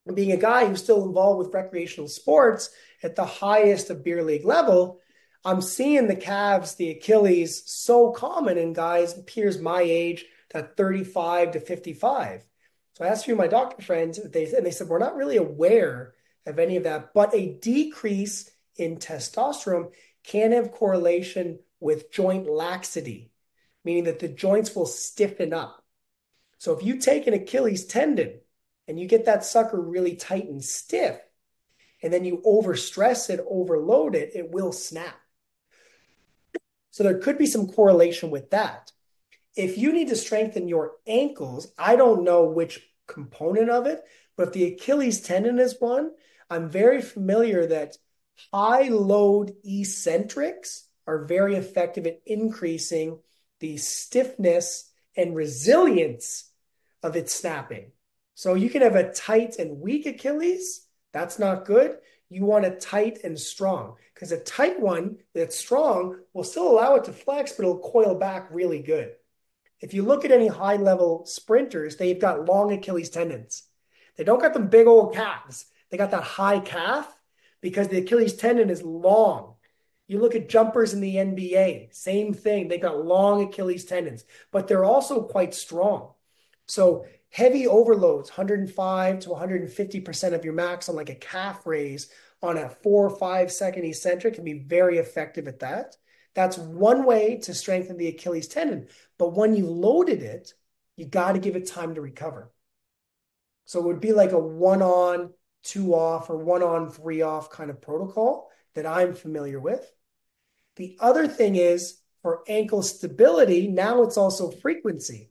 And being a guy who's still involved with recreational sports at the highest of beer league level, I'm seeing the calves, the Achilles, so common in guys, peers my age, that 35 to 55. So I asked a few of my doctor friends, and they said, we're not really aware of any of that, but a decrease in testosterone can have correlation with joint laxity, meaning that the joints will stiffen up. So if you take an Achilles tendon and you get that sucker really tight and stiff, and then you overstress it, overload it, it will snap. So there could be some correlation with that. If you need to strengthen your ankles, I don't know which component of it, but if the Achilles tendon is one, I'm very familiar that high load eccentrics are very effective at increasing the stiffness and resilience of its snapping. So you can have a tight and weak Achilles. That's not good. You want a tight and strong, because a tight one that's strong will still allow it to flex, but it'll coil back really good. If you look at any high-level sprinters, they've got long Achilles tendons. They don't got them big old calves. They got that high calf because the Achilles tendon is long. You look at jumpers in the NBA, same thing. They've got long Achilles tendons, but they're also quite strong. So heavy overloads, 105 to 150% of your max on like a calf raise on a 4 or 5 second eccentric can be very effective at that. That's one way to strengthen the Achilles tendon. But when you loaded it, you got to give it time to recover. So it would be like a 1 on, 2 off, or 1 on, 3 off kind of protocol that I'm familiar with. The other thing is for ankle stability, now it's also frequency.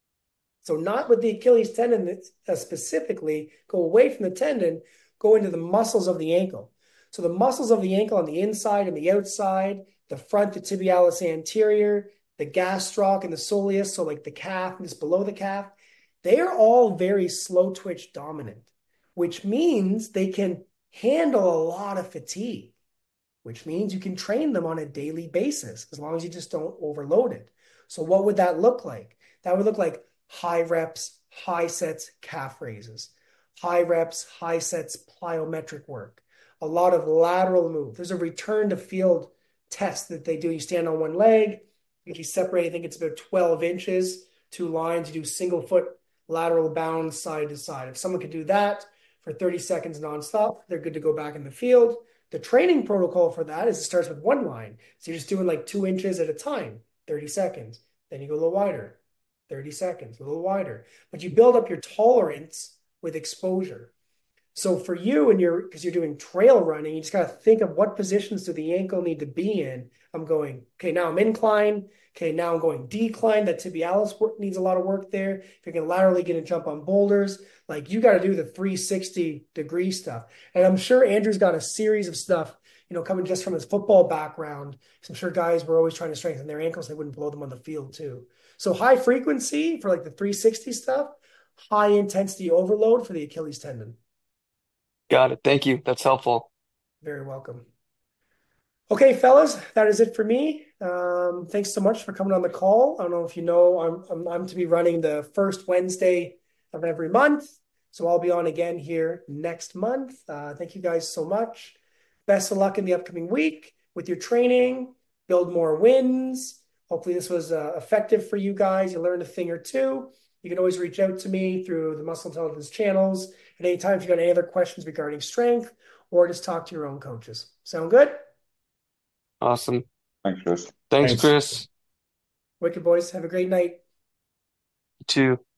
So not with the Achilles tendon specifically, go away from the tendon, go into the muscles of the ankle. So the muscles of the ankle on the inside and the outside, the front, the tibialis anterior, the gastroc and the soleus, so like the calf and just below the calf, they are all very slow twitch dominant, which means they can handle a lot of fatigue, which means you can train them on a daily basis as long as you just don't overload it. So what would that look like? That would look like high reps, high sets, calf raises, high reps, high sets, plyometric work, a lot of lateral move. There's a return to field test that they do. You stand on one leg, if you separate, I think it's about 12 inches, 2 lines, you do single foot lateral bounds side to side. If someone could do that for 30 seconds nonstop, they're good to go back in the field. The training protocol for that is it starts with 1 line. So you're just doing like 2 inches at a time, 30 seconds. Then you go a little wider, 30 seconds, a little wider. But you build up your tolerance with exposure. So for you, because you're doing trail running, you just got to think of what positions do the ankle need to be in. I'm going, okay, now I'm incline. Okay, now I'm going decline. That tibialis work needs a lot of work there. If you're going to laterally get a jump on boulders, like you got to do the 360-degree stuff. And I'm sure Andrew's got a series of stuff, coming just from his football background. So I'm sure guys were always trying to strengthen their ankles. They wouldn't blow them on the field too. So high frequency for like the 360 stuff, high intensity overload for the Achilles tendon. Got it. Thank you. That's helpful. Very welcome. Okay, fellas, that is it for me. Thanks so much for coming on the call. I don't know if you know, I'm to be running the first Wednesday of every month. So I'll be on again here next month. Thank you guys so much. Best of luck in the upcoming week with your training. Build more wins. Hopefully this was effective for you guys. You learned a thing or two. You can always reach out to me through the Muscle Intelligence channels at any time if you've got any other questions regarding strength, or just talk to your own coaches. Sound good? Awesome. Thanks, Chris. Thanks, Thanks. Chris. Wicked boys. Have a great night. You too.